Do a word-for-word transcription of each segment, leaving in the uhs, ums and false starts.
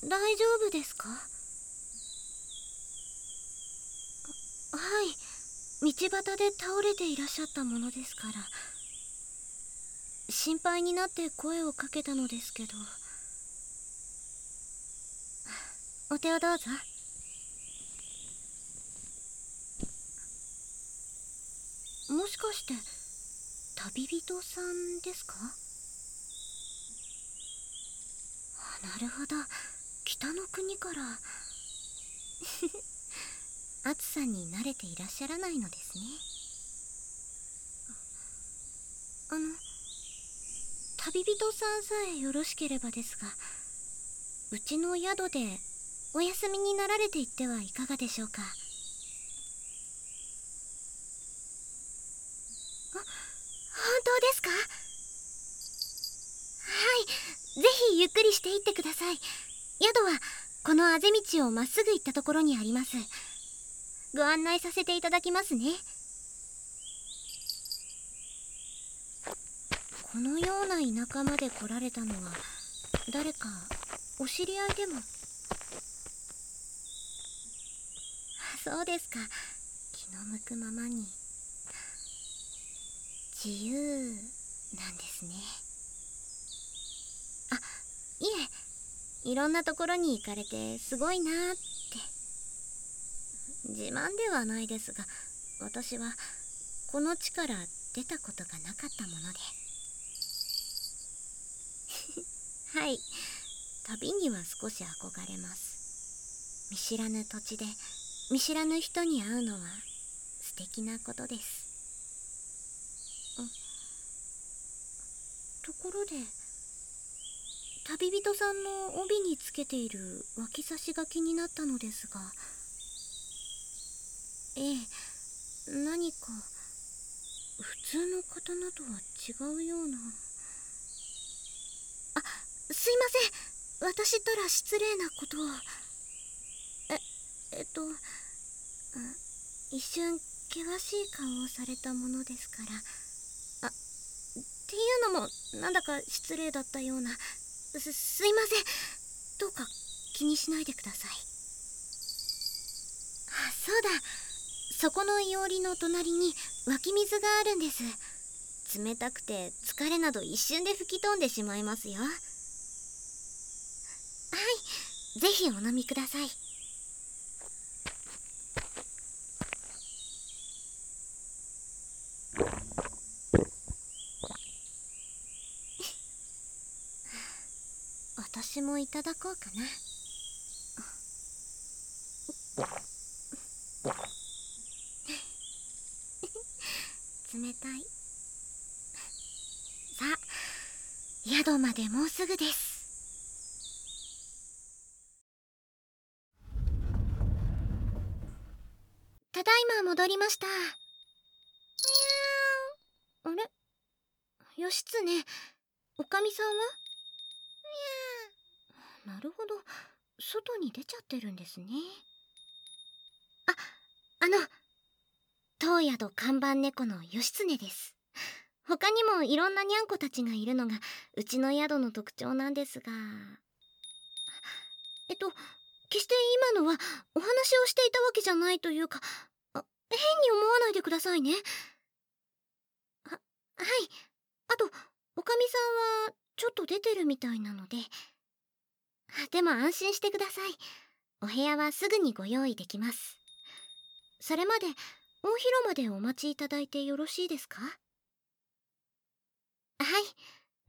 大丈夫ですか？はい、道端で倒れていらっしゃったものですから。心配になって声をかけたのですけど。お手をどうぞ。もしかして旅人さんですか？なるほど、北の国から。暑さに慣れていらっしゃらないのですね。あの旅人さんさえよろしければですが、うちの宿でお休みになられていってはいかがでしょうか？あ、本当ですか？はい、ぜひゆっくりしていってください。宿はこのあぜ道をまっすぐ行ったところにあります。ご案内させていただきますね。このような田舎まで来られたのは誰かお知り合いでも？そうですか。気の向くままに自由なんですね。あ、いえ、いろんなところに行かれてすごいなーって。自慢ではないですが、私はこの地から出たことがなかったもので。はい、旅には少し憧れます。見知らぬ土地で見知らぬ人に会うのは素敵なことです。ところで、旅人さんの帯につけている脇差しが気になったのですが。ええ、何か普通の刀とは違うような。あ、すいません、私ったら失礼なことを。ええっと一瞬険しい顔をされたものですから。あ、っていうのもなんだか失礼だったような。すすいません、どうか気にしないでください。あ、そうだ、そこのいおりの隣に湧き水があるんです。冷たくて疲れなど一瞬で吹き飛んでしまいますよ。はい、ぜひお飲みください。私もいただこうかな。冷たい。さあ、宿までもうすぐです。ただいま戻りました。あれ、義経、おかみさんは？なるほど、外に出ちゃってるんですね。あ、あの当宿看板猫の義経です。他にもいろんなにゃんこたちがいるのがうちの宿の特徴なんですが。えっと決して今のはお話をしていたわけじゃないというか、あ、変に思わないでくださいね。は、はい。あとおかみさんはちょっと出てるみたいなので。でも安心してください。お部屋はすぐにご用意できます。それまで大広間でお待ちいただいてよろしいですか？はい、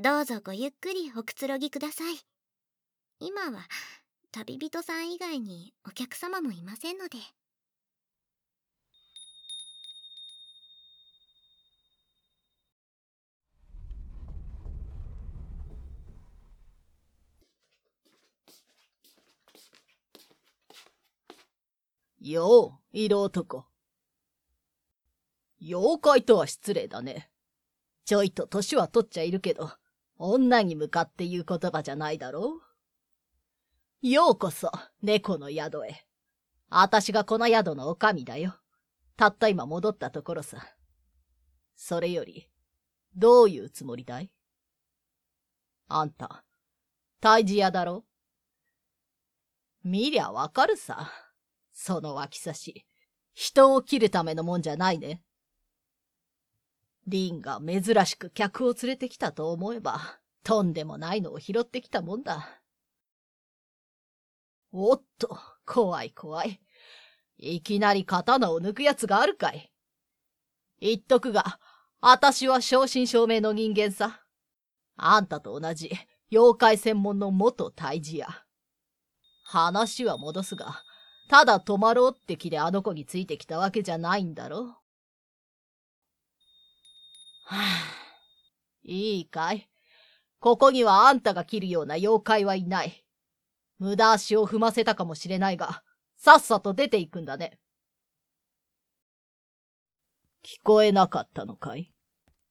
どうぞごゆっくりおくつろぎください。今は旅人さん以外にお客様もいませんので。 よう、色男。妖怪とは失礼だね。ちょいと年は取っちゃいるけど、女に向かって言う言葉じゃないだろう。ようこそ、猫の宿へ。あたしがこの宿の女将だよ。たった今戻ったところさ。それより、どういうつもりだい？あんた、退治屋だろ？ 見りゃわかるさ。その脇差し、人を切るためのもんじゃないね。リンが珍しく客を連れてきたと思えば、とんでもないのを拾ってきたもんだ。おっと、怖い怖い。いきなり刀を抜くやつがあるかい。言っとくが、あたしは正真正銘の人間さ。あんたと同じ、妖怪専門の元退治屋。話は戻すが、ただ泊まろうって気であの子についてきたわけじゃないんだろ。はぁ、いいかい。ここにはあんたが切るような妖怪はいない。無駄足を踏ませたかもしれないが、さっさと出ていくんだね。聞こえなかったのかい？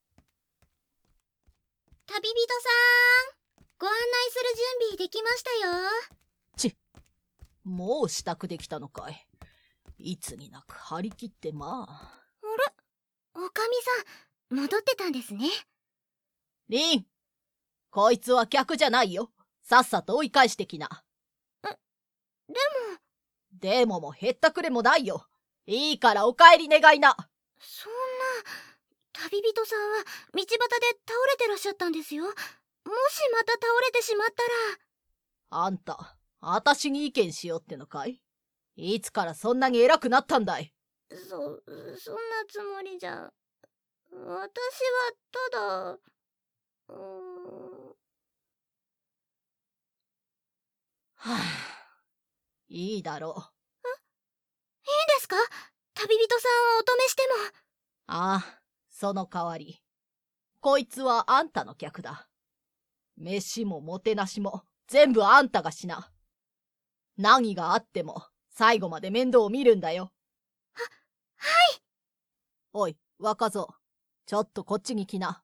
旅人さん、ご案内する準備できましたよ。 ち、もう支度できたのかい。いつになく張り切ってまあ。 あれ？おかみさん、戻ってたんですね。 リン、こいつは客じゃないよ。さっさと追い返してきな。 え、でも。 でももへったくれもないよ。いいからお帰り願いな。 そんな、旅人さんは道端で倒れてらっしゃったんですよ。もしまた倒れてしまったら。あんた、あたしに意見しようってのかい？いつからそんなに偉くなったんだい？ そ、そんなつもりじゃ。私はただ、うーん。 はぁ、いいだろう。 え、いいですか？旅人さんをお止めしても。 ああ、その代わり。こいつはあんたの客だ。飯ももてなしも全部あんたがしな。何があっても最後まで面倒を見るんだよ。 は、はい。 おい、若造、ちょっとこっちに来な。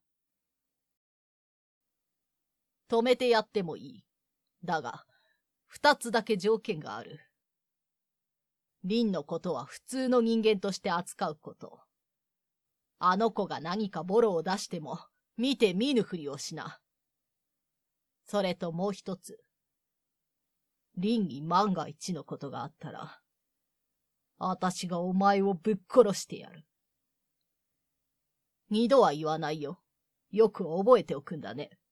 止めてやってもいい。だが、二つだけ条件がある。凛のことは普通の人間として扱うこと。あの子が何かボロを出しても、見て見ぬふりをしな。それともう一つ。凛に万が一のことがあったら、あたしがお前をぶっ殺してやる。二度は言わないよ。よく覚えておくんだね。